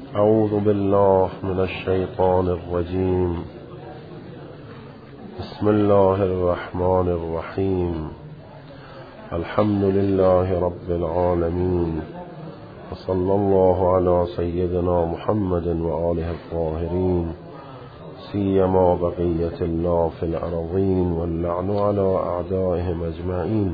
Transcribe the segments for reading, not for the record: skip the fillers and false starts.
اعوذ بالله من الشیطان الرجیم. بسم الله الرحمن الرحیم. الحمد لله رب العالمین و صلی الله علی سیدنا محمد و آله الطاهرین سیما بقیة الله فی الارضین واللعن علی اعدائهم اجمعین.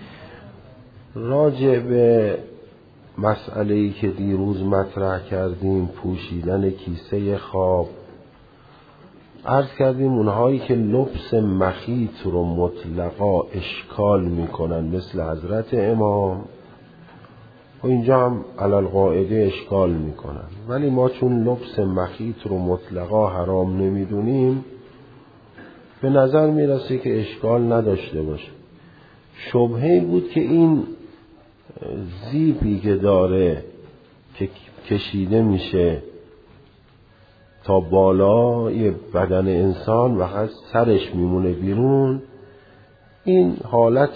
راجع به مسئله‌ای که دیروز مطرح کردیم، پوشیدن کیسه خواب، عرض کردیم اونهایی که لبس مخیط رو مطلقا اشکال میکنن مثل حضرت امام و اینجا هم علالقاعده اشکال میکنن، ولی ما چون لبس مخیط رو مطلقا حرام نمیدونیم به نظر میرسه که اشکال نداشته باشه. شبهه‌ای بود که این زیبی که داره که کشیده میشه تا بالای بدن انسان و سرش میمونه بیرون، این حالت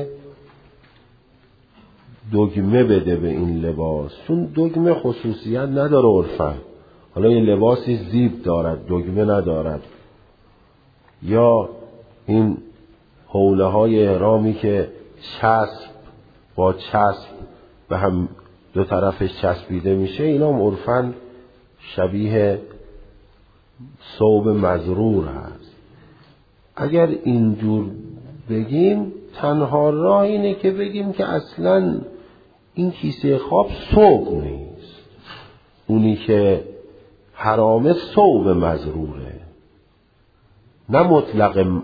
دگمه بده به این لباس، چون دگمه خصوصیت نداره عرفاً. حالا این لباسی زیب دارد دگمه ندارد، یا این حوله های احرامی که چسب با چسب به هم دو طرفش چسبیده میشه، اینا هم عرفاً شبیه ثوب مزرور هست. اگر اینجور بگیم تنها راه اینه که بگیم که اصلاً این کیسه خواب ثوب نیست، اونی که حرامه ثوب مزروره، نه مطلق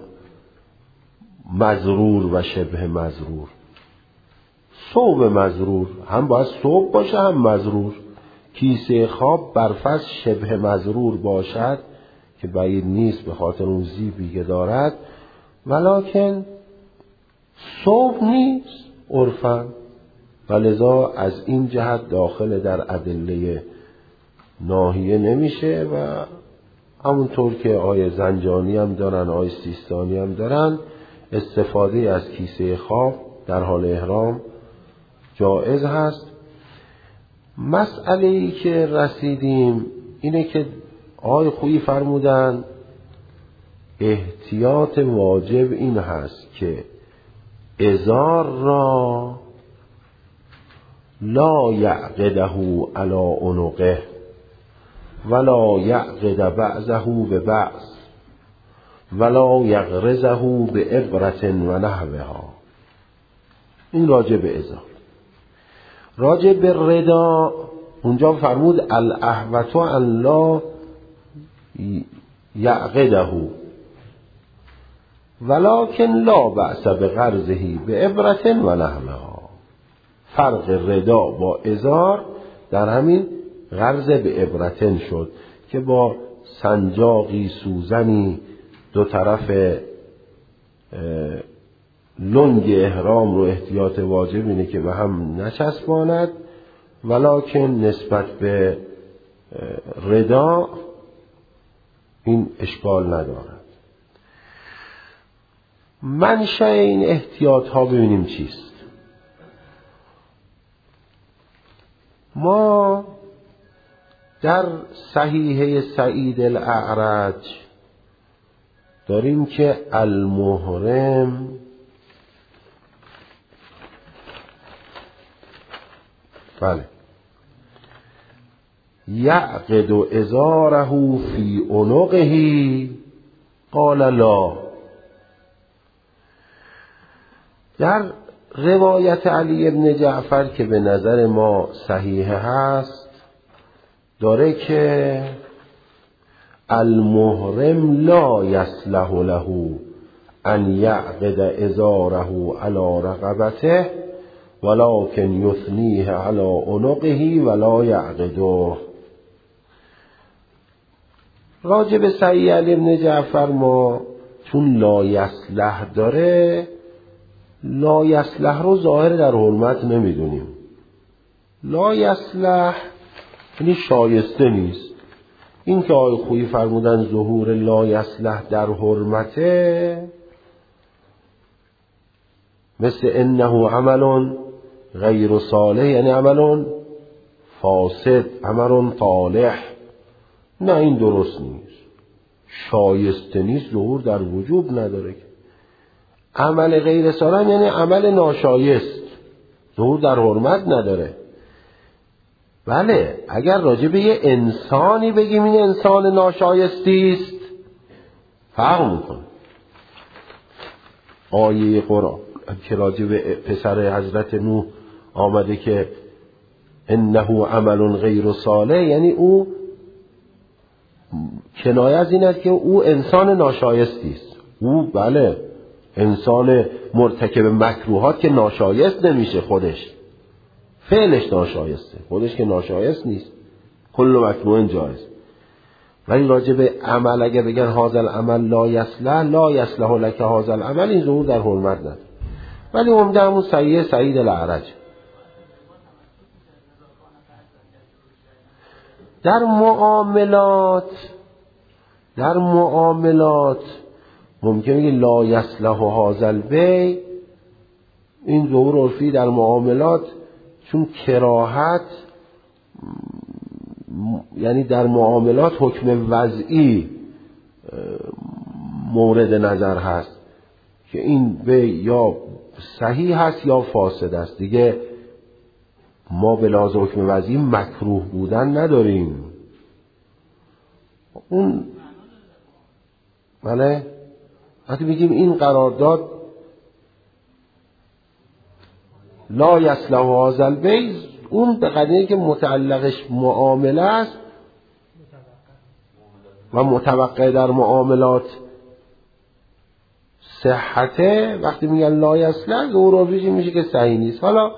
مزرور و شبه مزرور. ثوب مزرور هم باید ثوب باشه هم مزرور. کیسه خواب برفرض شبه مزرور باشد که بعید نیست به خاطر اون زیبی که دارد، ولکن ثوب نیست عرفاً، ولذا از این جهت داخل در ادله ناهیه نمیشه. و همونطور که آیه زنجانی هم دارن، آیه سیستانی هم دارن، استفاده از کیسه خواب در حال احرام جائز هست. مسئله‌ای که رسیدیم اینه که آقای خویی فرمودن احتیاط واجب این هست که ازار را لا یعقده علی عنقه ولا یعقد بعضه به بعض ولا یغرزه به ابرة و نحوها. این راجع به ازار. راجع به ردا اونجا فرمود الاحوط ان لا یعقده ولکن لا بأس بغرزه به ابرة و نحوها. فرق ردا با ازار در همین غرز به ابرتن شد که با سنجاقی سوزنی دو طرف لنگ احرام رو احتیاط واجب اینه که به هم نچسباند، ولکن نسبت به ردا این اشکال ندارد. منشأ این احتیاط ها ببینیم چیست. ما در صحیحه سعید الاعرج داریم که المحرم یعقد ازاره فی عنقه قال لا. در روایت علی ابن جعفر که به نظر ما صحیح هست داره که المحرم لا یصلح له ان یعقد ازاره علی رقبته ولکن یثنیه علی عنقه ولا یعقده. راجع به صحیح علی ابن جعفر ما چون لا یصلح داره، لا یصلح رو ظاهر در حرمت نمیدونیم. لا یصلح یعنی شایسته نیست. این که آقای خویی فرمودن ظهور لا یصلح در حرمته، مثل انه عمل غیر صالح یعنی عمل فاسد، عمل طالح. نه این درست نیست، شایسته نیست، ظهور در وجوب نداره. عمل غیر سالم یعنی عمل ناشایست، ظهور در حرمت نداره. بله اگر راجع به یه انسانی بگیم این انسان ناشایستی است فرق میکنه. آیه قرآن که راجع به پسر حضرت نوح آمده که انه عمل غیر صالح، یعنی او کنایه از این است که او انسان ناشایستی است. او بله انسان مرتکب مکروهات که ناشایست نمیشه، خودش فعلش ناشایسته، خودش که ناشایست نیست، کل مکروه جایز. ولی راجع به عمل اگه بگن هذا العمل لا یصلح لك هذا العمل، این ظهور در حرمت نداره. ولی عمده همون سعید الاعرج. در معاملات ممکنه بگی لا یصلح هذا البیع، این ظهور عرفی در معاملات، چون کراهت یعنی در معاملات حکم وضعی مورد نظر هست که این بیع یا صحیح هست یا فاسد است. دیگه ما به لحاظ حکم وضعی مکروه بودن نداریم. اون بله وقتی میگیم این قرارداد لا یصلح هذا البیع، اون به قضیه که متعلقش معامله است و متوقع در معاملات صحته، وقتی میگن لا یصلح ظهور عرفی میشه که صحیح نیست. حالا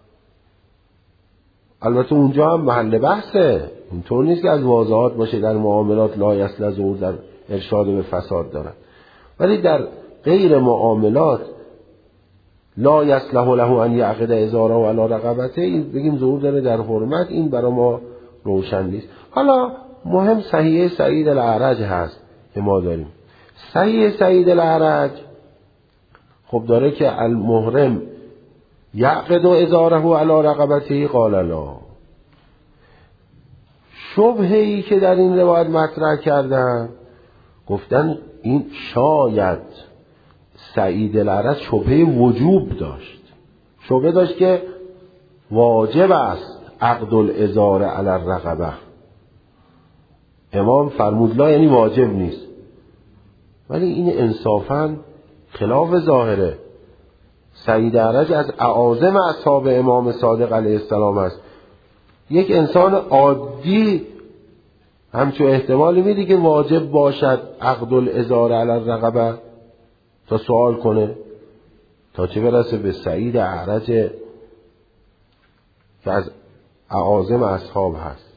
البته اونجا هم محل بحثه، اینطور نیست که از واضحات باشه در معاملات لا یصلح ظهور در ارشاد به فساد دارن. ولی در غیر معاملات لا یصلح له ان یعقد ازاره علی رقبته، این بگیم ظهور داره در حرمت، این برای ما روشن نیست. حالا مهم صحیح سعید الاعرج هست که ما داریم. صحیح سعید الاعرج خب داره که المحرم یعقد ازاره علی رقبته قال لا. شبهه‌ای که در این روایت مطرح کردن گفتن این شاید سعید الاعرج شبهه وجوب داشت، شبهه داشت که واجب است عقد الازار علی الرقبه. امام فرمود لا، یعنی واجب نیست. ولی این انصافاً خلاف ظاهره. سعید الاعرج از اعاظم اصحاب امام صادق علیه السلام است. یک انسان عادی همچون احتمالی میدی که واجب باشد عقد الازار علی الرقبه تا سوال کنه، تا چه برسه به سعید الاعرج که از اعاظم اصحاب هست.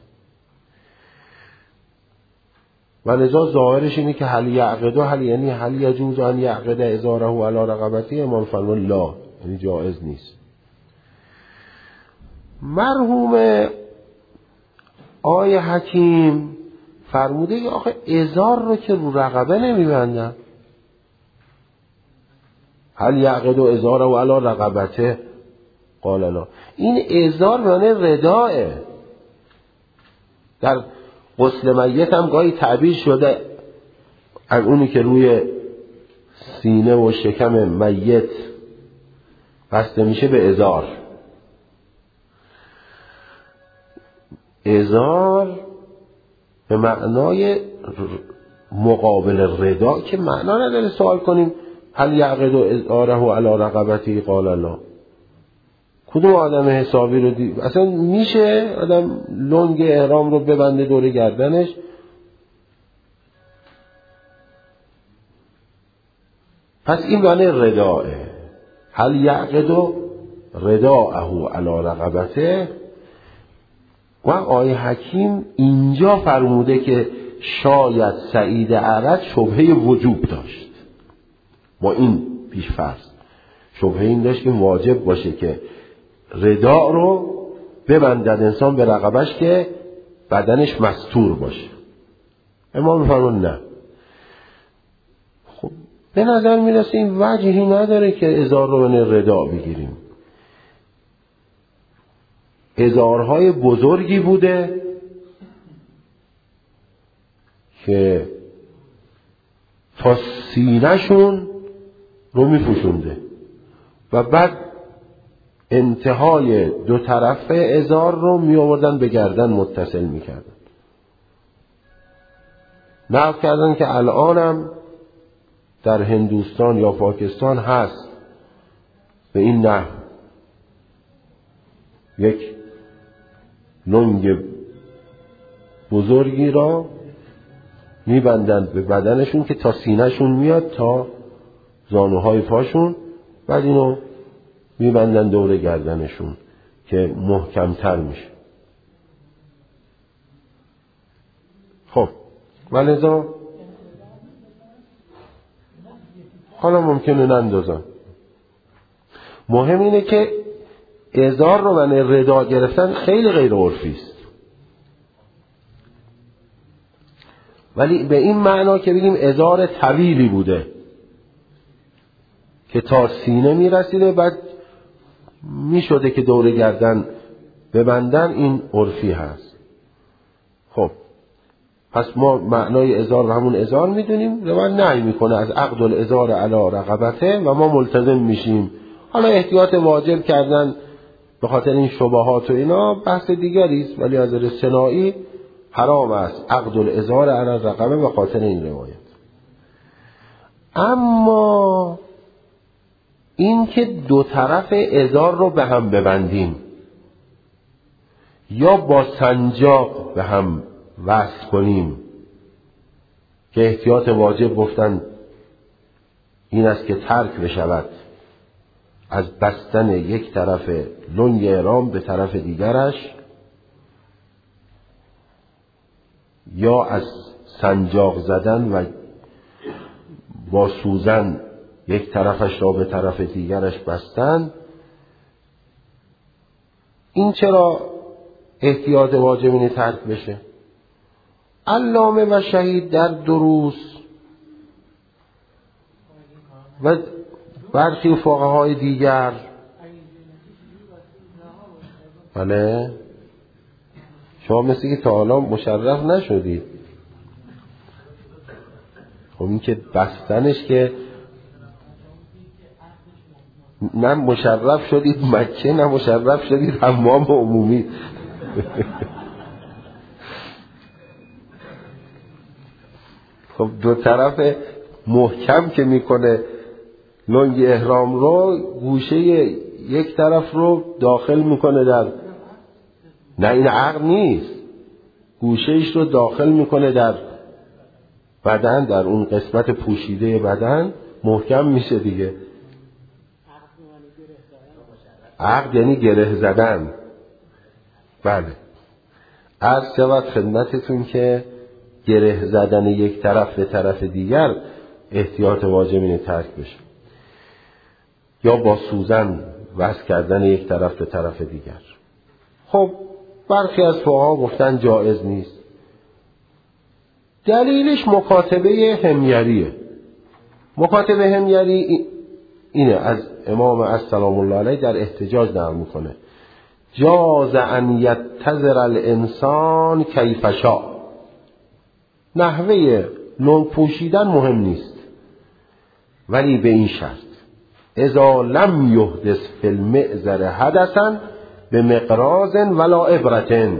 و لذا ظاهرش اینه که هل یعنی هل یجوز ان یعقد ازاره علی رقبته، امام فرمود لا، یعنی جایز نیست. مرحوم آقای حکیم فرموده که آخه ازار رو که رو رقبه نمیبندن. هل یعقد ازاره علی رقبته قال لا، این ازار معنی رداءه. در غسل میت هم گاهی تعبیر شده از اونی که روی سینه و شکم میت بسته میشه به ازار. ازار به معنای مقابل ردا که معنا نداره سوال کنیم هل یعقد ازاره علی رقبته قال لا. کدوم آدم حسابی رو دید اصلا میشه آدم لنگ احرام رو ببنده دور گردنش؟ پس این معنی رداءه. هل یعقد رداءه علی رقبته. و آقای حکیم اینجا فرموده که شاید سعید الاعرج شبهه وجوب داشت. با این پیش‌فرض شبهه این داشت که واجب باشه که رداء رو ببندد انسان به رقبش که بدنش مستور باشه. امام فرمود نه. خب به نظر میرسه این وجهی نداره که ازار رو من رداء بگیریم. ازارهای بزرگی بوده که تا سینه‌شون رو میپوشونده و بعد انتهای دو طرفه ازار رو میآوردن به گردن متصل میکردن. نقل کردن که الانم در هندوستان یا پاکستان هست به این نحو یک لنگ بزرگی را میبندن به بدنشون که تا سینه‌شون میاد تا زانوهای پاشون، بعد اینو میبندن دور گردنشون که محکمتر میشه. خب ولذا حالا ممکنه نندازن. مهم اینه که ازار رو و ردا گرفتن خیلی غیر عرفی است، ولی به این معنا که بگیم ازار طویلی بوده که تا سینه میرسیده بعد میشده که دور گردن ببندن، این عرفی هست. خب پس ما معنای ازار رو همون ازار میدونیم، روایت نهی میکنه از عقد الازار علی رقبته و ما ملتزم میشیم. حالا احتیاط واجب کردن به خاطر این شبهات و اینا بحث دیگری است، ولی از نظر صناعی حرام است عقد الازار علی رقبه به خاطر این روایت. اما این که دو طرف ازار رو به هم ببندیم یا با سنجاق به هم وصل کنیم که احتیاط واجب گفتن این است که ترک بشود از بستن یک طرف لنگ احرام به طرف دیگرش یا از سنجاق زدن و با سوزن یک طرفش را به طرف دیگرش بستن. این چرا احتیاط واجب اینه ترک بشه؟ علامه و شهید در دروس و برخی فقهای دیگر، بله شما مثل که تا حالا مشرف نشدید. خب این که بستنش که نه مشرف شدید مکه نه مشرف شدید حمام عمومی. خب دو طرف محکم که میکنه لنگ احرام رو، گوشه یک طرف رو داخل میکنه در، نه این عقد نیست، گوشهش رو داخل میکنه در بدن، در اون قسمت پوشیده بدن محکم میشه دیگه. عقد یعنی گره زدن. بله عرض شود خدمتتون که گره زدن یک طرف به طرف دیگر احتیاط واجب اینه ترک بشه، یا با سوزن وصل کردن یک طرف به طرف دیگر. خب برخی از فقها گفتن جایز نیست. دلیلش مکاتبه حمیریه. مکاتبه حمیری اینه، از امام السلام الله علیه در احتجاج نقل میکنه: جاز ان یتذر الانسان کیف شاء. نحوه لنگ پوشیدن مهم نیست، ولی به این شرط اذا لم یحدث فی المعذر حدثا بمقراض ولا عبرة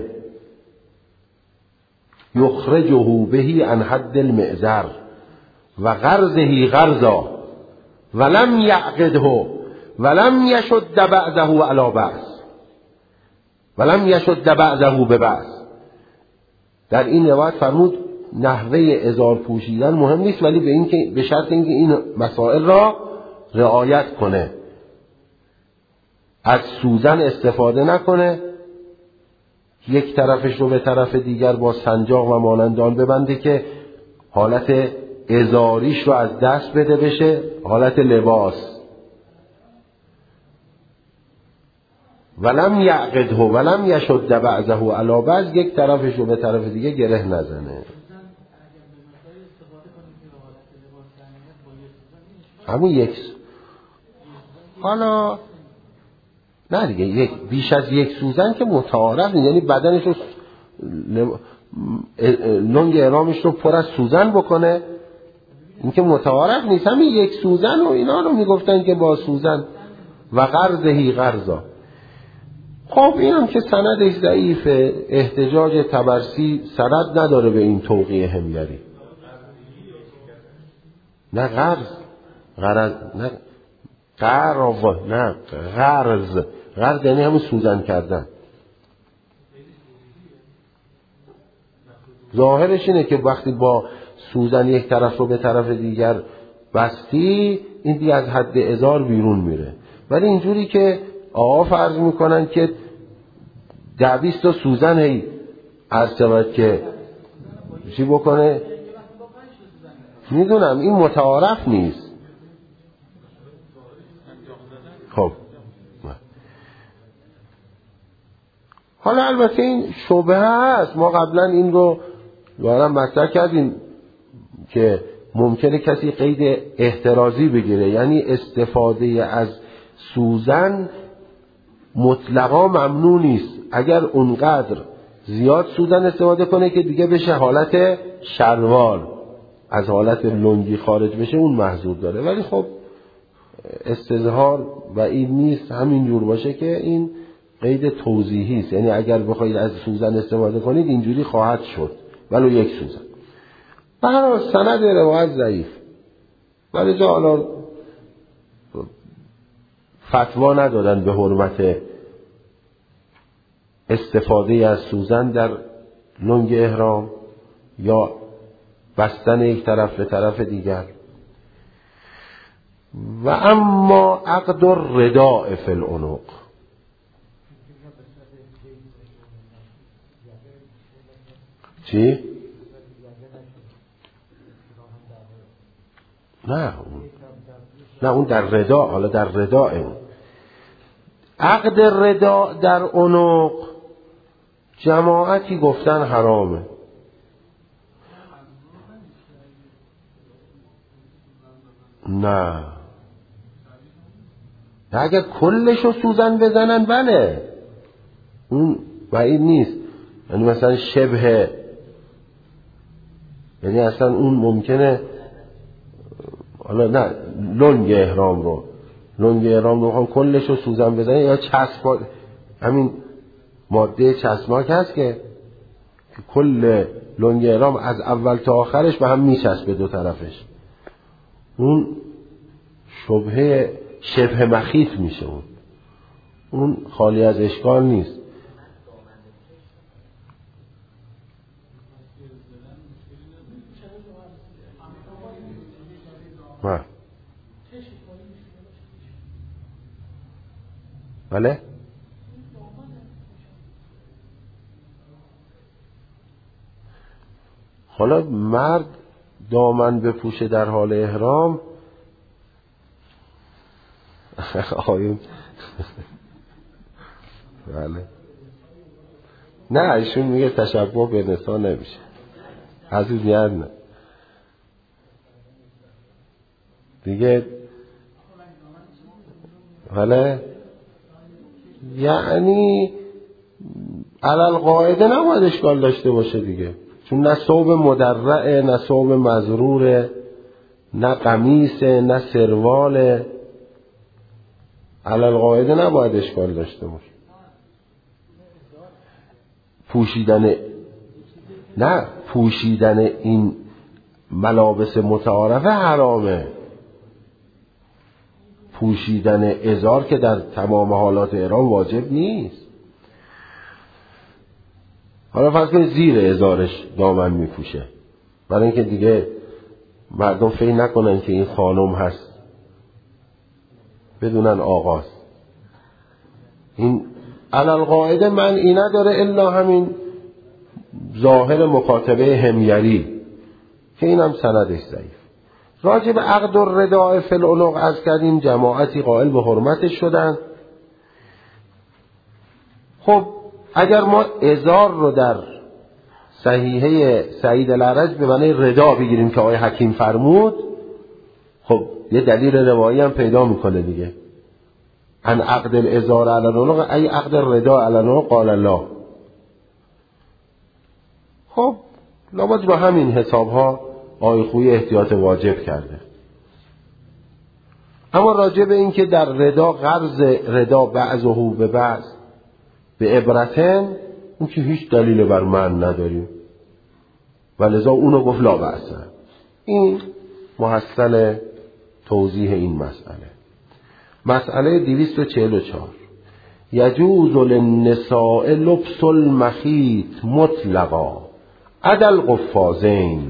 یخرجه به عن حد المعذر و غرضه غرضا ولم یعقده ولم یشد بعضه علی بعض ولم یشد بعضه به بعض. در این روایت فرمود نحوه ازار پوشیدن مهم نیست، ولی به شرط اینکه این مسائل را رعایت کنه، از سوزن استفاده نکنه، یک طرفش رو به طرف دیگر با سنجاق و مانندان ببنده که حالت ازاریش رو از دست بده بشه حالت لباس. ولم یعقده ولم یشد بعضه علی بعض، یک طرفش رو به طرف دیگه گره نزنه. همون یک. حالا نه دیگه بیش از یک سوزن که متعارف نیست، یعنی بدنش رو لنگ احرامش رو پر از سوزن بکنه، این که متعارف نیست. همین یک سوزن و اینا رو میگفتن که با سوزن و غرزهی غرزا. خب این هم که سندش ضعیفه، احتجاج طبرسی سند نداره به این توقیع حمیری. نه غرز نه غرز یعنی همون سوزن کردن. ظاهرش اینه که وقتی با سوزن یک طرف رو به طرف دیگر بستی، این دیگه از حد ازار بیرون میره. ولی اینجوری که آقا فرض میکنن که 10-20 تا سوزن هی عرض شود که چی بکنه، میدونم این متعارف نیست. خب حالا البته این شبهه هست، ما قبلا این رو دارم مطرح کردیم که ممکنه کسی قید احترازی بگیره، یعنی استفاده از سوزن مطلقا ممنوع نیست. اگر اونقدر زیاد سوزن استفاده کنه که دیگه بشه حالت شروال، از حالت لنگی خارج بشه، اون محظور داره. ولی خب استظهار و این نیست، همین جور باشه که این قید توضیحی است، یعنی اگر بخواید از سوزن استفاده کنید اینجوری خواهد شد ولو یک سوزن. برای سند روایت ضعیف، ولی جا حالا فتوا ندادن به حرمت استفاده از سوزن در لنگ احرام یا بستن یک طرف به طرف دیگر. و اما عقد الرداء فی العنق، چی؟ نه اون در رداء، حالا در رداء اون عقد رداء در عنق جماعتی گفتن حرامه. نه اگر کلشو سوزن بزنن بله، اون بعید نیست. یعنی مثلا شبه، یعنی اصلا اون ممکنه، حالا نه لنگ احرام رو بخوام کلشو سوزن بزنن، یا چسب، همین ماده چسبناک هست که کل لنگ احرام از اول تا آخرش به هم میچسبه دو طرفش، اون شبه مخیط میشه، اون خالی از اشکال نیست. بله حالا مرد دامن بپوشه در حال احرام آیون بله نه ایشون میگه تشبه به نسا نمیشه، از اون نه دیگه. بله یعنی علل قاعده نباید اشکال داشته باشه دیگه، چون نه ثوب مدرعه، نه ثوب مزروره، نه قمیصه، نه سرواله، علل قاعده نباید اشکال داشته باشه. پوشیدن این ملابس متعارفه حرامه. پوشیدن ازار که در تمام حالات احرام واجب نیست. حالا فرض کنید زیر ازارش دامن میپوشه، برای اینکه دیگه مردم فکر نکنن که این خانم هست، بدونن آقاست. این علل قاعده منعی نداره الا همین ظاهر مکاتبه حمیری که اینم سندش ضعیف. راجع به عقد الرداء فی العنق از کردیم جماعتی قائل به حرمتش شدن. خب اگر ما ازار رو در صحیحه سعید العرج به معنی ردا بگیریم که آقای حکیم فرمود، خب یه دلیل روایی هم پیدا میکنه دیگه. ان عقد الازار علی العنق ای عقد الردا علی العنق قال الله. خب لابد با همین حساب ها آقای خویی احتیاط واجب کرده. اما راجع به این که در ردا قرض ردا بعضه به بعض به عبرتن، اون که هیچ دلیل بر من نداریم و لذا اونو گفت لا بأس. این محصل توضیح این مسئله. مسئله 244 یجوز للنساء لبس المخیط مطلقا عدا القفازین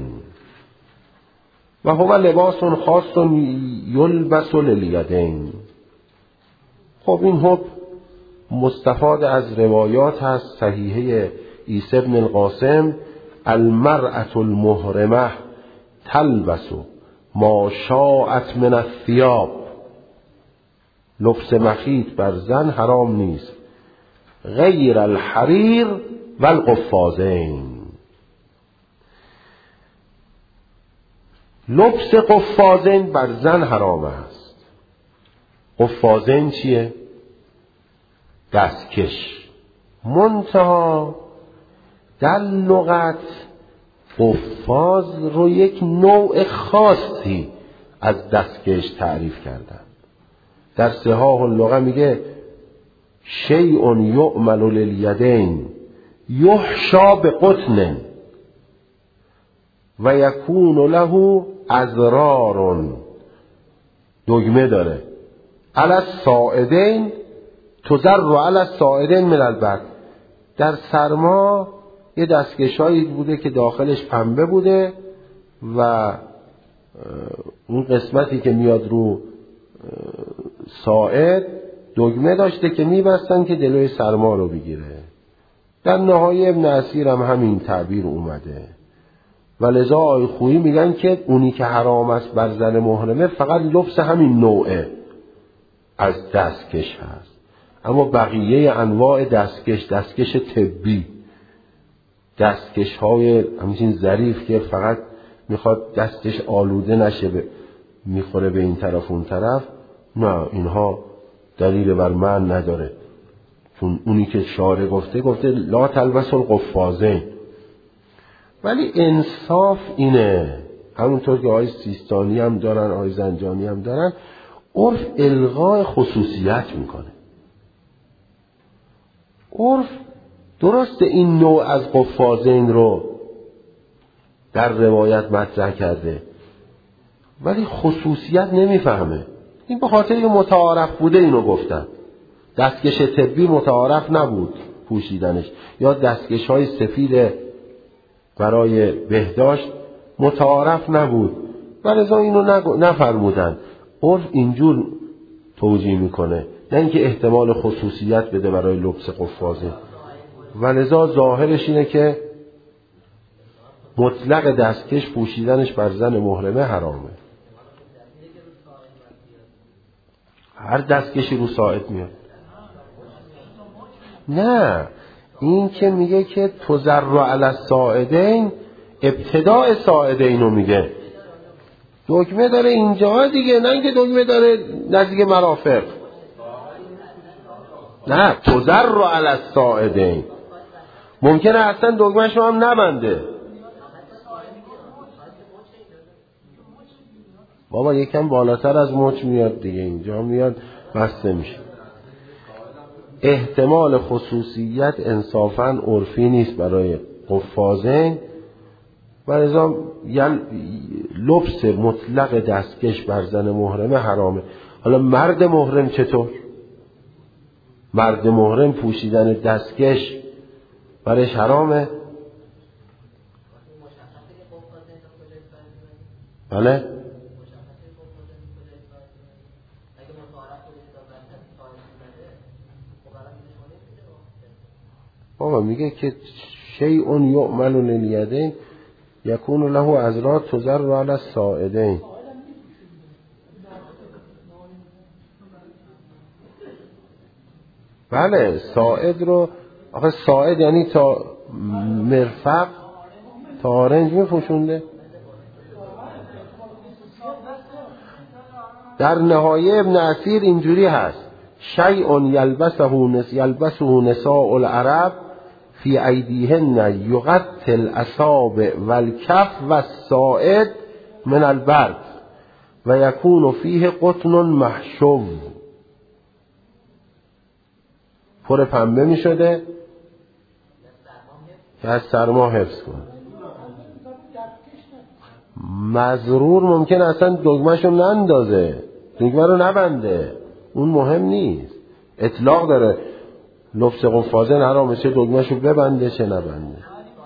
و هو لباس خاص یلبس للیدین. خب این حکم مستفاد از روایات هست صحیحه عیسی بن القاسم المرأة المحرمه تلبس ما شاءت من الثياب. لبس مخیط بر زن حرام نیست غیر الحریر و القفازین. لبس قفازین بر زن حرام است. قفازین چیه؟ دستکش. منتها در لغت قفاز رو یک نوع خاصی از دستکش تعریف کردن. در صحاح اللغه میگه شیء یعمل للیدین یحشا بقطن و یکون له ازرار. دگمه داره علی الصاعدین تزر علی الصاعدین من البرد. در سرما یه دستکشایی بوده که داخلش پنبه بوده و اون قسمتی که میاد رو ساعد دگمه داشته که میبستن که جلوی سرما رو بگیره. در نهایه ابن اسیر هم همین تعبیر اومده و لذا آقای خویی میگن که اونی که حرام است بر زن محرمه فقط لبس همین نوعه از دستکش هست. اما بقیه انواع دستکش طبی، دستکش های همچین ظریف که فقط میخواد دستش آلوده نشه میخوره به این طرف اون طرف، نه اینها دلیل بر من نداره. چون اونی که شارع گفته لا تلبس القفازین. ولی انصاف اینه، همونطور که آقای سیستانی هم دارن آقای زنجانی هم دارن، عرف الغای خصوصیت میکنه. عرف درست این نوع از قفازین رو در روایت مطرح کرده ولی خصوصیت نمیفهمه. این به خاطر یه متعارف بوده اینو گفتن. دستکش طبی متعارف نبود پوشیدنش، یا دستکش های سفید برای بهداشت متعارف نبود و لذا اینو نفرمودن. عرف اینجور توجیه میکنه، نه اینکه احتمال خصوصیت بده برای لبس قفازه. و لذا ظاهرش اینه که مطلق دستکش پوشیدنش بر زن محرمه حرامه. هر دستکشی رو ساعد میاد. نه، این که میگه که تزر علی الصاعدین ابتداء صاعدین رو میگه. دگمه داره اینجا دیگه، نه اینکه دگمه داره نزدیک مرافق. نه، تزر علی الصاعدین ممکنه اصلا دگمه‌شو هم نبنده. بابا یکم بالاتر از مچ میاد دیگه، اینجا میاد بسته میشه. احتمال خصوصیت انصافاً عرفی نیست برای قفازین و لذا لبس مطلق دستکش بر زن محرمه حرامه. حالا مرد محرم چطور؟ مرد محرم پوشیدن دستکش برش حرامه؟ بله؟ بابا میگه که شیء یعمل للیدین یکون له ازرار تزر علی الصاعدین. بله، ساعد رو آخه ساعد یعنی تا مرفق تا آرنج میپوشونده. در نهایه ابن اسیر اینجوری هست شیء یلبسه نساء العرب فی ایدیهن یغطی الاصابع والکف والساعد من البرد و یکون فیه قطن محشو، پر پنبه می شده که از سرما حفظ کنه. مزرور ممکن اصلا دگمه‌شو نندازه، دگمه رو نبنده، اون مهم نیست، اطلاق داره. لبس قفازه حرامه، چه دگمه‌شو ببنده چه نبنده.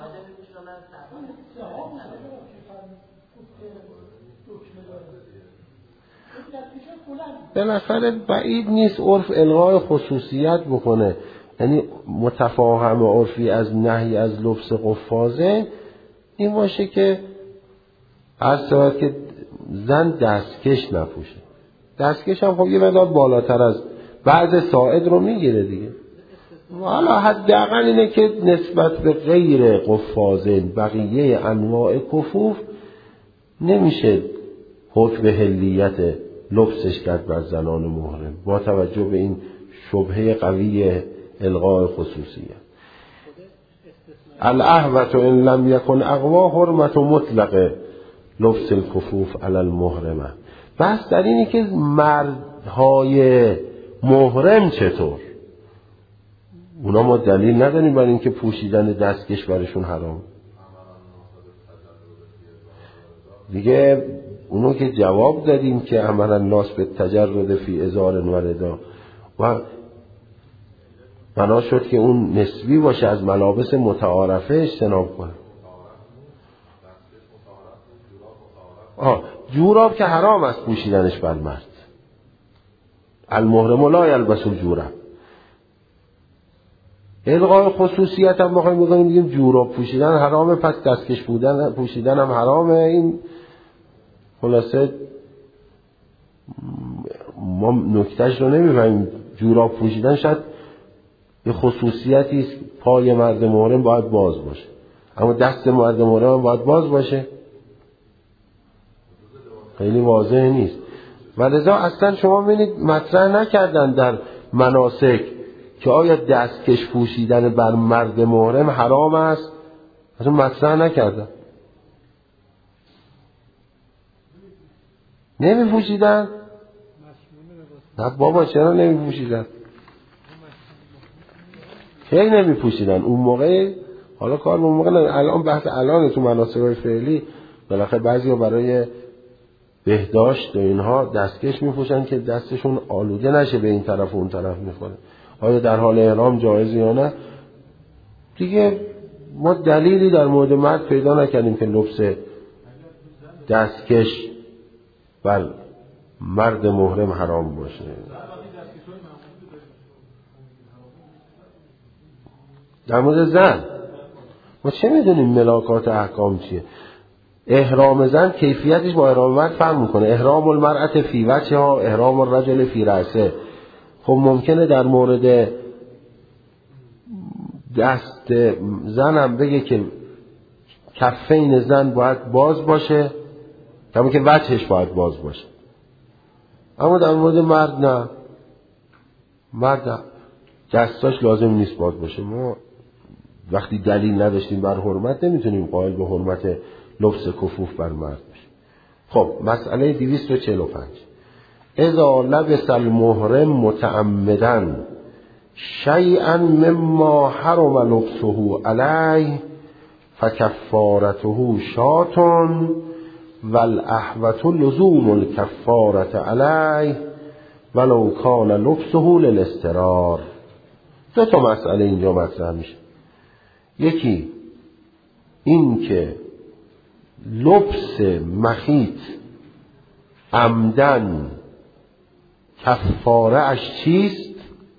بالاخره بعید نیست عرف الغای خصوصیت بکنه، یعنی متفاهم عرفی از نهی از لبس قفازه این باشه که عرض شود که زن دستکش نپوشه. دستکش هم خب یه مقدار بالاتر از بعض ساعد رو میگیره دیگه. حالا حداقل اینه که نسبت به غیر قفازین بقیه انواع کفوف نمیشه حکم حلیت لبسش کرد بر زنان محرم با توجه به این شبهه قوی الغاء خصوصیت. الاهوة ان لم یکن اقوا حرمت مطلق لبس الکفوف علی المحرمه. بس در اینی که مردهای محرم چطور، اونا ما دلیل نداریم برای اینکه پوشیدن دستکش برشون حرام دیگه. اونو که جواب دادیم که امر الناس به تجرد فی ازار و ردا و بنا شد که اون نسبی باشه، از ملابس متعارفه اجتناب کنه. جوراب که حرام است پوشیدنش بر مرد. المحرم لا یلبس الجورب. الغای خصوصیت هم بخوایم بگیم بگیم جوراب پوشیدن حرامه، پس دستکش پوشیدن هم حرامه. این خلاصه ما نکتهش رو نمیفهمیم. جوراب پوشیدن شاید یه خصوصیتی است، پای مرد محرم باید باز باشه اما دست مرد محرم هم باید باز باشه، خیلی واضح نیست. ولذا اصلا شما ببینید مطرح نکردن در مناسک که آیا دستکش پوشیدن بر مرد محرم حرام است، اصلا مطرح نکردن. نمی پوشیدن؟ نه بابا چرا نمی پوشیدن؟ خیلی نمی پوشیدن اون موقع. حالا کار اون موقع الان بحث الان تو مناسک فعلی بالاخره بعضیا برای بهداشت و اینها دستکش میپوشن که دستشون آلوده نشه به این طرف و اون طرف میخوره. آیا در حال احرام جایز یا نه؟ دیگه ما دلیلی در مورد مرد پیدا نکردیم که لبس دستکش بر مرد محرم حرام باشه. در مورد زن ما چه میدونیم ملاکات احکام چیه؟ احرام زن کیفیتش با احرام مرد فرق میکنه. احرام المرأة فی وجهها، احرام الرجل فی رأسه. خب ممکنه در مورد دست زن هم بگه که کفین زن باید باز باشه، کما که وجهش باید باز باشه، اما در مورد مرد نه، مرد دستاش لازم نیست باز باشه. ما وقتی دلیل نداشتیم بر حرمت نمیتونیم قائل به حرمت لبس کفوف بر مرد بشیم. خب مسئله 245 اذا لبس المحرم متعمدا شیئا مما حرم لبسه علیه فکفارته شاة والاحوة لزوم الکفارة علیه ولو کان لبسه للاضطرار. دو تا مسئله اینجا مطرح میشه. یکی این که لبس مخیط عمدن کفاره اش چیست.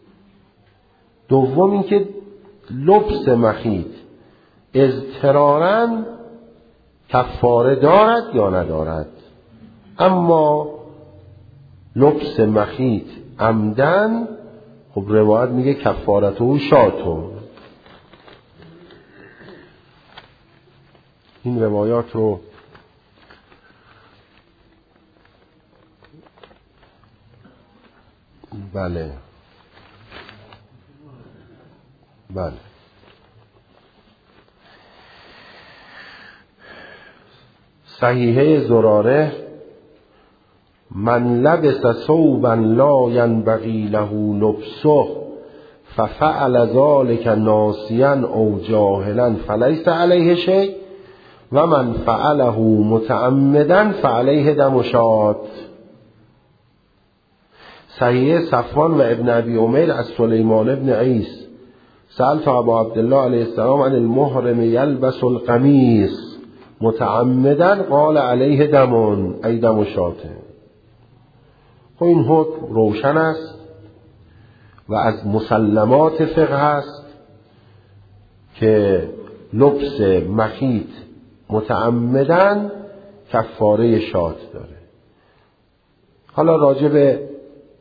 دوم این که لبس مخیط اضطراراً کفاره دارد یا ندارد. اما لبس مخیط عمدن خب روایت میگه کفارته و شاتو. این روایات رو بله بله. صحیحه زراره: من لبس ثوبا لا ینبغی له لبسه ففعل ذلك ناسیا او جاهلا فلیس علیه شیء و من فعله متعمدا فعلیه دم شات. صحیح صفوان و ابن ابی امیر از سلیمان ابن عیس: سألت ابا عبدالله علیه السلام عن المحرم یلبس القمیص متعمدا قال علیه دم ای دم شات. خب این حکم روشن است و از مسلمات فقه است که لبس مخیط متعمدن کفاره شات داره. حالا راجع به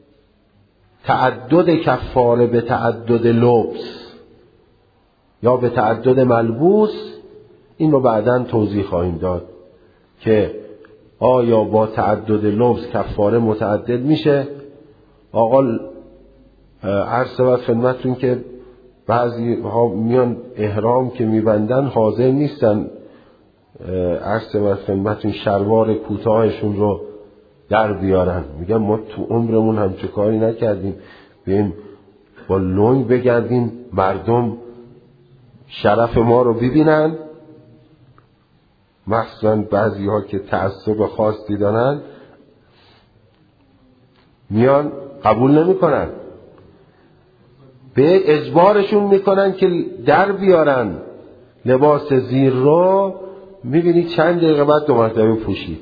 تعدد کفاره به تعدد لبس یا به تعدد ملبوس، این رو بعداً توضیح خواهیم داد که آیا با تعدد لبس کفاره متعدد میشه. آقا عرض شود خدمتتون که بعضی ها میان احرام که میبندن حاضر نیستن عرض شود خدمتتون شلوار کوتاهشون رو در بیارن، میگن ما تو عمرمون همچه کاری نکردیم، بریم با لنگ بگردیم مردم شرف ما رو ببینن. مخصوصا بعضی ها که تعصب خاصی دارن میان قبول نمی کنن، به اجبارشون میکنن که در بیارن لباس زیر رو. میبینی چند دقیقه بعد 2 مرتبه پوشید.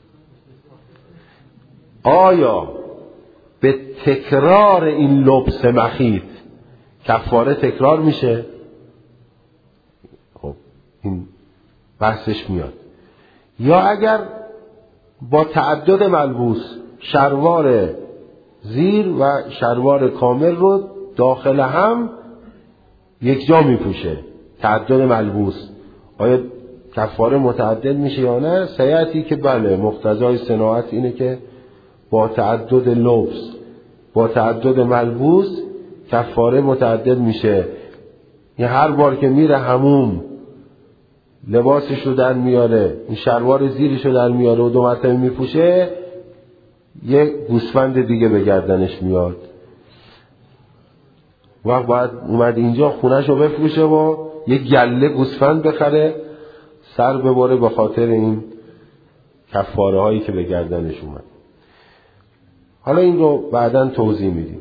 آیا به تکرار این لبس مخیط کفاره تکرار میشه؟ خب این بحثش میاد. یا اگر با تعدد ملبوس شلوار زیر و شلوار کامل رو داخل هم یک جا میپوشه، تعدد ملبوس، آیا کفاره متعدد میشه یا نه؟ صحیحی که بله، مقتضای صناعت اینه که با تعدد لبس با تعدد ملبوس کفاره متعدد میشه. یه هر بار که میره حموم لباسش رو در میاره، این شلوار زیرش رو در میاره و 2 مرتبه میپوشه، یک گوسفند دیگه به گردنش میاد. وقت باید اومد اینجا خونش رو بفروشه و یک گله گوسفند بخره سر ببره به خاطر این کفاره هایی که به گردنش اومد. حالا این رو بعداً توضیح میدیم.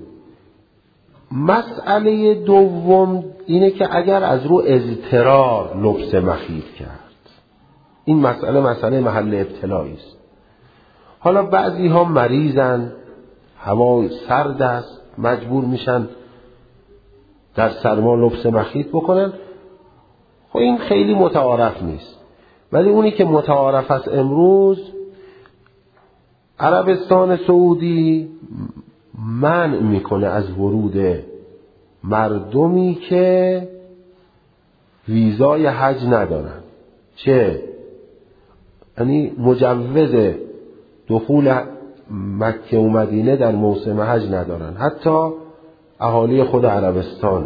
مسئله دوم اینه که اگر از رو اضطرار لبس مخیط کرد، این مسئله محل ابتلایی است. حالا بعضی ها مریضن، هوا سرد است، مجبور میشن در سرما لبس مخیط بکنن. خب این خیلی متعارف نیست، ولی اونی که متعارف است امروز، عربستان سعودی منع میکنه از ورود مردمی که ویزای حج ندارن، چه یعنی مجوز دخول مکه و مدینه در موسم حج ندارن. حتی اهالی خود عربستان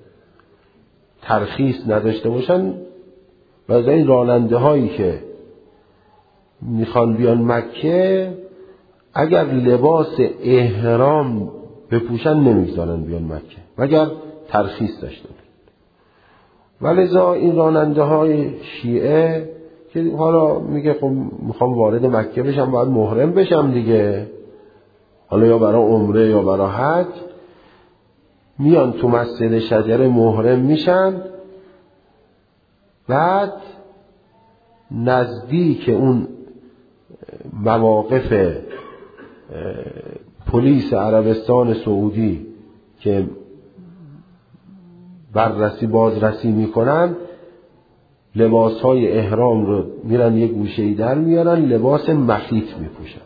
ترخیص نداشته باشن و از این راننده هایی که میخوان بیان مکه اگر لباس احرام بپوشن نمیگذارن بیان مکه مگر ترخیص داشته باشن. ولذا این راننده های شیعه که حالا میگه خب میخوام وارد مکه بشم باید محرم بشم دیگه، حالا یا برای عمره یا برای حج، میان تو مسجد شجره محرم میشن، بعد نزدیک اون مواقف پلیس عربستان سعودی که بررسی بازرسی میکنن، لباس های احرام رو میرن یه گوشه‌ای در میارن، لباس مخیط میپوشن.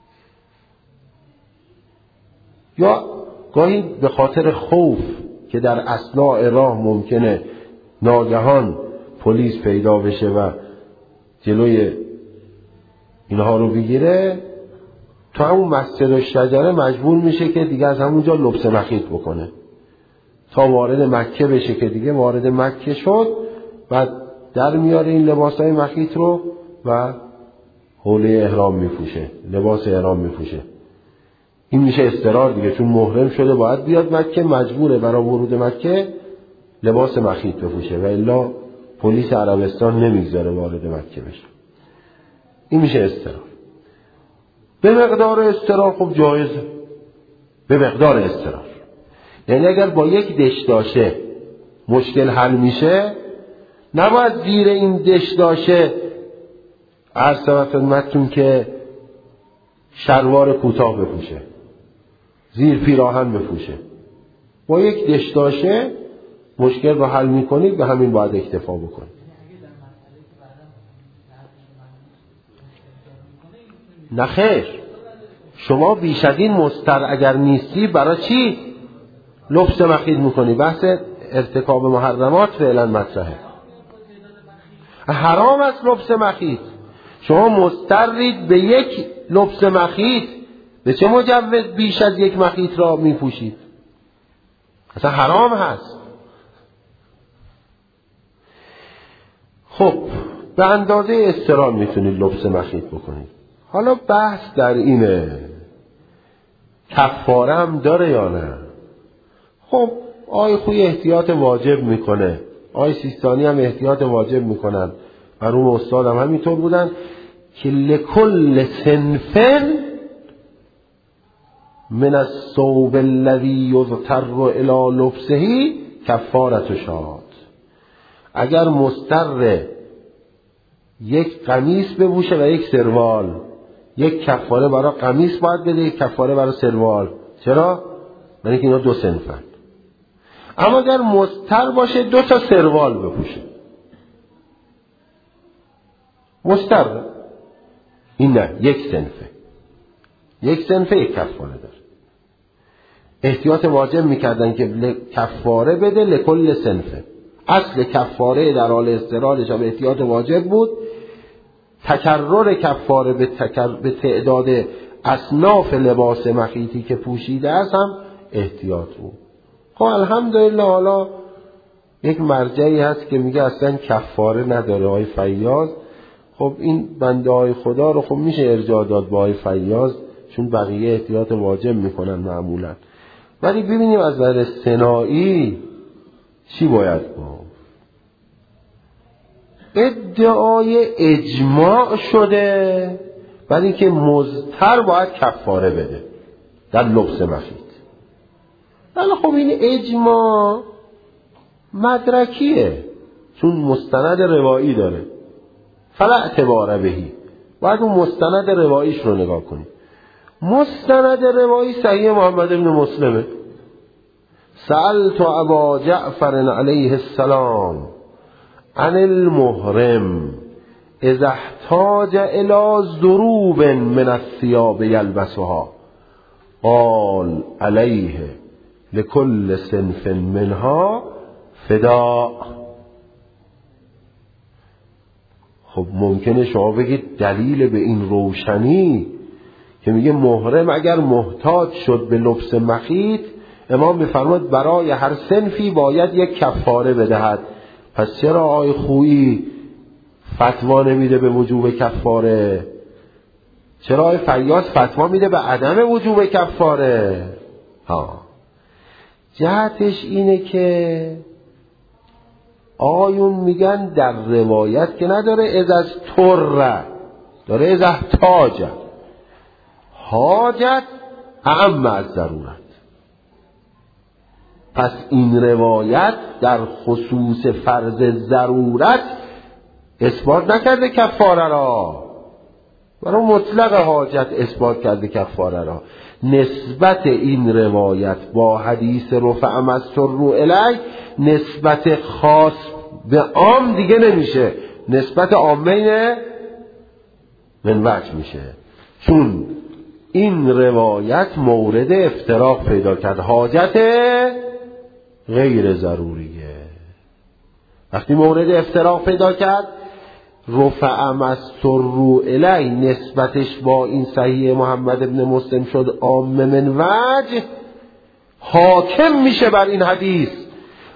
یا گاهی به خاطر خوف که در اثناء راه ممکنه ناگهان پلیس پیدا بشه و جلوی اینها رو بگیره، تا همون مسجد و شجره مجبور میشه که دیگه از همونجا لبس مخیط بکنه. تا وارد مکه بشه که دیگه وارد مکه شد و در میاره این لباسای مخیط رو و حوله احرام میپوشه، لباس احرام میپوشه. این میشه اضطرار دیگه، چون محرم شده باید بیاد مکه، مجبوره برای ورود مکه لباس مخیط بپوشه و الا پلیس عربستان نمیگذاره وارد مکه بشه. این میشه اضطرار. به مقدار اضطرار خب جایزه، به مقدار اضطرار. یعنی اگر با یک دشداشه مشکل حل میشه، نباید زیر این دشداشه عرض خدمتتون که شلوار کوتاه بپوشه، زیر پیراهن بپوشه. با یک دشداشه مشکل رو حل میکنید، به همین باید اکتفا بکنید. نه خیر، شما بیش از این مضطر اگر نیستی برای چی لبس مخیط میکنی؟ بحث ارتکاب محرمات فعلا مطرحه. حرام است لبس مخیط. شما مضطرید به یک لبس مخیط، به چه مجوز بیش از یک مخیط را میپوشید؟ اصلا حرام هست. خب به اندازه اضطرار میتونید لبس مخیط بکنید. حالا بحث در اینه کفاره هم داره یا نه؟ خب آقای خوی احتیاط واجب میکنه، آقای سیستانی هم احتیاط واجب میکنن، مرحوم استاد هم همینطور بودن که لکل صنفن من الثوب الذی یضطر الی لبسه کفارة شاد. اگر مضطر یک قمیص بپوشه و یک سروال، یک کفاره برای قمیص باید بده، یک کفاره برای سروال. چرا؟ برای اینکه اینا دو صنفن. اما اگر مضطر باشه 2 تا سروال بپوشه، مضطر، این نه، یک صنفه، یک کفاره داره. احتیاط واجب میکردن که کفاره بده لکل صنفه. اصل کفاره در حال اضطرارش هم احتیاط واجب بود. تکرر کفاره به تعداد اصناف لباس مخیطی که پوشیده است هم احتیاط بود. خب الحمدلله حالا یک مرجعی هست که میگه اصلا کفاره نداره، آقای فیاض. خب این بنده های خدا رو خب میشه ارجاع داد با آقای فیاض، چون بقیه احتیاط واجب میکنن معمولا. ولی ببینیم از نظر صناعی چی باید گفت. ادعای اجماع شده ولی که مضطر باید کفاره بده در لبس مخیط. ولی خب این اجماع مدرکیه، چون مستند روایی داره، فلا اعتبار بهی. باید اون مستند رواییش رو نگاه کنید. مستند روایی صحیح محمد بن مسلمه. سألت ابا جعفر علیه السلام عن المحرم اذا احتاج الى ضروب من الثياب يلبسها قال عليه لكل صنف منها فداء. خب ممکنه شما بگید دلیل به این روشنی که میگه محرم اگر محتاج شد به لبس مخیط، امام میفرماید برای هر صنفی باید یک کفاره بدهد. پس چرا آقای خویی فتوا نمیده به وجوب کفاره؟ چرا آقای فیاض فتوا میده به عدم وجوب کفاره؟ جهتش اینه که آقایون میگن در روایت که نداره از طره، داره از احتاج. حاجت اعم از ضرورت. پس این روایت در خصوص فرض ضرورت اثبات نکرده کفاره را، برای مطلق حاجت اثبات کرده کفاره را. نسبت این روایت با حدیث رفع مستر الی نسبت خاص به عام دیگه نمیشه، نسبت عامین من وجه میشه، چون این روایت مورد افتراق پیدا کرد، حاجت غیر ضروریه. وقتی مورد افتراق پیدا کرد رفع مستر الی نسبتش با این صحیح محمد بن مسلم شد عام من وجه، حاکم میشه بر این حدیث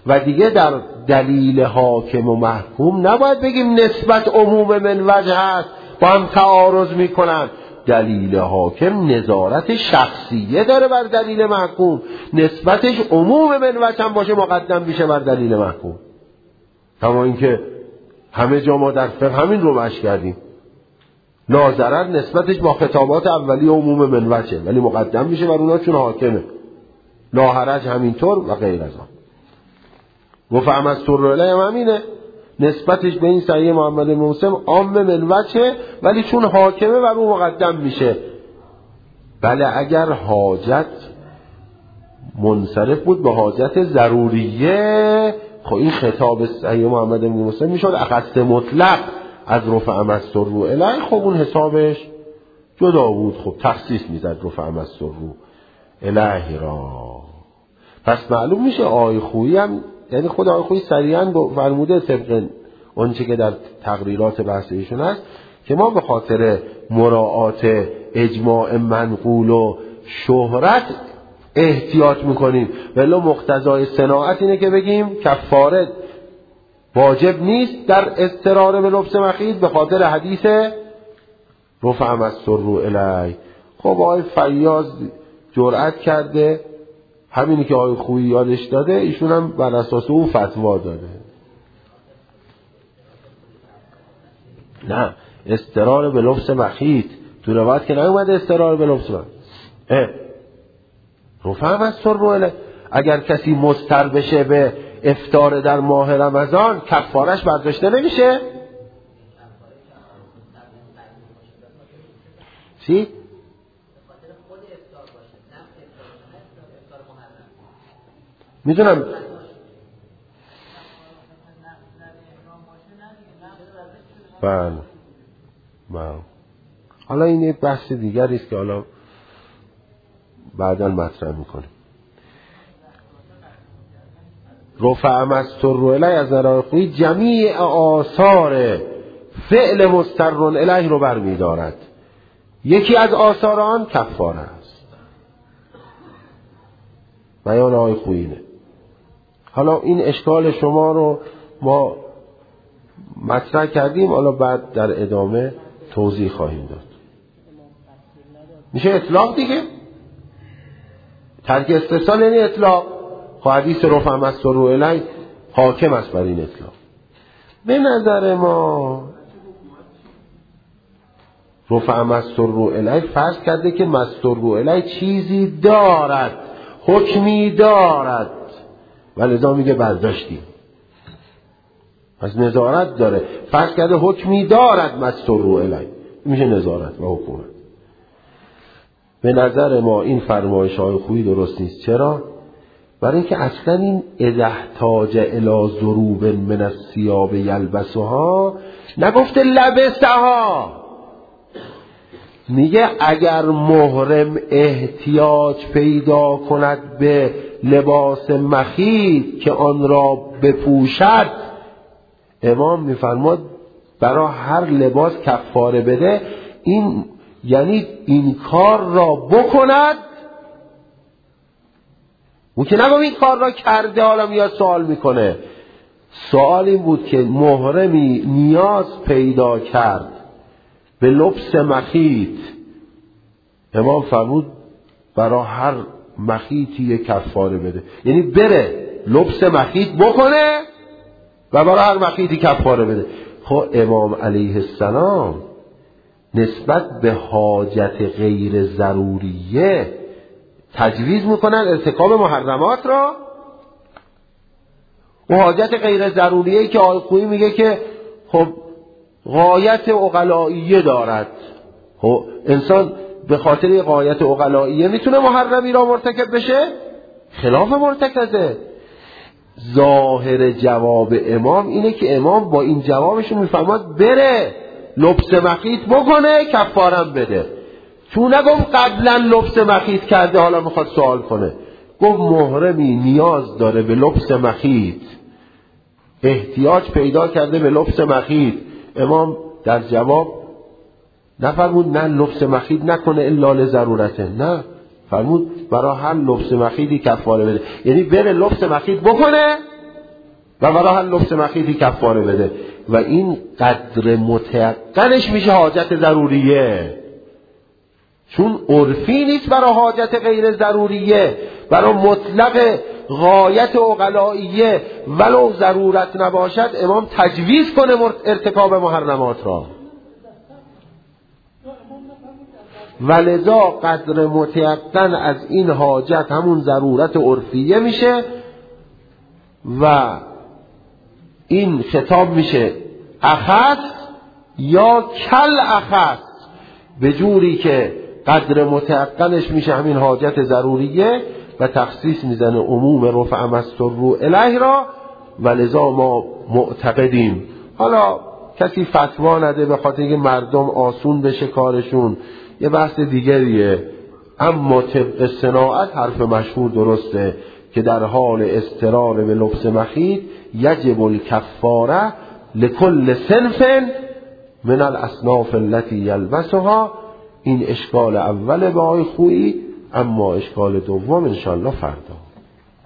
و دیگه در دلیل حاکم و محکوم نباید بگیم نسبت عموم من وجه هست با هم تعارض میکنن. دلیل حاکم نظارت شخصیه داره بر دلیل محکوم، نسبتش عموم من وجه هم باشه مقدم میشه بر دلیل محکوم. اما اینکه همه جا ما در فقه همین رو مشق کردیم، ناظرت نسبتش با خطابات اولی عموم من وجه ولی مقدم میشه بر اونا چون حاکمه، لاحرج همینطور و غیر از آن. رفع مستور الیه هم همینه، نسبتش به این صحیح محمد مسلم عام من وجه ولی چون حاکمه بر اون مقدم میشه. بله اگر حاجت منصرف بود به حاجت ضروریه، خب این خطاب صحیح محمد مسلم میشد اخص مطلق از رفع مستور الیه، خب اون حسابش جدا بود، خب تخصیص میزد رفع مستور الیه را. پس معلوم میشه آقای خویی هم، یعنی خود آقای خویی صریحاً فرموده طبق اونچه که در تقریرات بحث ایشون هست که ما به خاطر مراعات اجماع منقول و شهرت احتیاط میکنیم، ولی مقتضای صناعت اینه که بگیم کفاره واجب نیست در اضطرار به لبس مخیط به خاطر حدیث رفع مستور الیه. خب آقای فیاض جرأت کرده همینی که آقای خویی یادش داده ایشون هم بر اساس او فتوا داده. نه اضطرار به لبس مخیط تو روایت که نیومده اضطرار به لبس مخیط. رفع مستور الیه اگر کسی مضطر بشه به افطار در ماه رمضان کفارش برداشته نمیشه؟ چی؟ میدونم بله. حالا این یک بحث دیگری است که حالا بعداً مطرح میکنیم. رفع مستور الیه از نظر خویی جمیع آثار فعل مضطر الیه رو برمی‌دارد، یکی از آثار آن کفاره است. بیان آقای خویی. حالا این اشکال شما رو ما مطرح کردیم، حالا بعد در ادامه توضیح خواهیم داد. میشه اطلاق دیگه، ترک استثناء یعنی اطلاق. حدیث رفع مستور الیه حاکم است بر این اطلاق. به نظر ما رفع مستور الیه فرض کرده که مستور الیه چیزی دارد، حکمی دارد و لذا میگه برداشتیم. پس نظارت داره، فرض کرده حکمی دارد مستور الیه، میشه نظارت و حکومت. به نظر ما این فرمایش های خویی درست نیست. چرا؟ برای اینکه اصلا این اذا احتاج الی ضروب من الثیاب یلبسها نگفته لبسها، میگه اگر محرم احتیاج پیدا کند به لباس مخیط که آن را بپوشد، امام میفرماد برای هر لباس کفاره بده. این یعنی این کار را بکند. او که نگم این کار را کرده حالا میاد سوال میکنه. سوال این بود که محرمی نیاز پیدا کرد به لبس مخیط، امام فرمود برای هر مخیطی کفاره بده، یعنی بره لبس مخیط بکنه و برای هر مخیطی کفاره بده. خب امام علیه السلام نسبت به حاجت غیر ضروریه تجویز میکنن ارتکاب محرمات را، و حاجت غیر ضروریه که آقای خویی میگه که خب غایت عقلائیه دارد. خب انسان به خاطر غایت عقلائیه میتونه محرمی را مرتکب بشه؟ خلاف مرتکزه. ظاهر جواب امام اینه که امام با این جوابشون میفرماد بره لبس مخیط بکنه کفارم بده. چون نگفت قبلا لبس مخیط کرده حالا میخواد سوال کنه، گفت محرمی نیاز داره به لبس مخیط، احتیاج پیدا کرده به لبس مخیط. امام در جواب نفرمود نه لبس مخیط نکنه الا لضرورته، نه فرمود برای هر لبس مخیطی کفاره بده، یعنی بره لبس مخیط بکنه و برای هر لبس مخیطی کفاره بده و این قدر متیقنش میشه حاجت ضروریه، چون عرفی نیست برای حاجت غیر ضروریه، برای مطلق غایت عقلائیه ولو ضرورت نباشد امام تجویز کنه ارتکاب محرمات را. ولذا قدر متیقن از این حاجت همون ضرورت عرفیه میشه و این خطاب میشه اخص یا کل اخص، به جوری که قدر متیقنش میشه همین حاجت ضروریه و تخصیص میزنه عموم رفع مستر الیه را. ولذا ما معتقدیم، حالا کسی فتوا نده به خاطر اینکه مردم آسون بشه کارشون، یه بحث دیگریه، اما طبق صناعت حرف مشهور درسته که در حال اضطرار به لبس مخیط یجب الکفاره لکل صنف من الاصناف التي یلبسها. این اشکال اول به آقای خویی، اما اشکال دوم انشاءالله فردا.